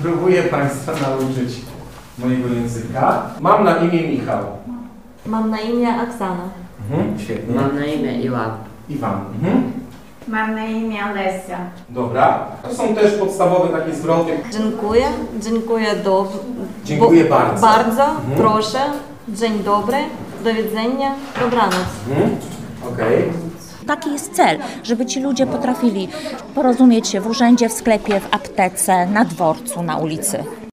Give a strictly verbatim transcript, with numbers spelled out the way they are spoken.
Spróbuję Państwa nauczyć mojego języka. Mam na imię Michał. Mam na imię Oksana. Mhm, świetnie. Mam na imię Iwan. Iwan. Mhm. Mam na imię Lesia. Dobra. To są też podstawowe takie zwroty. Dziękuję, dziękuję do... Dziękuję bardzo. Bardzo, Mhm. proszę, dzień dobry, do widzenia, dobranoc. Mhm. Okej. Taki jest cel, żeby ci ludzie potrafili porozumieć się w urzędzie, w sklepie, w aptece, na dworcu, na ulicy.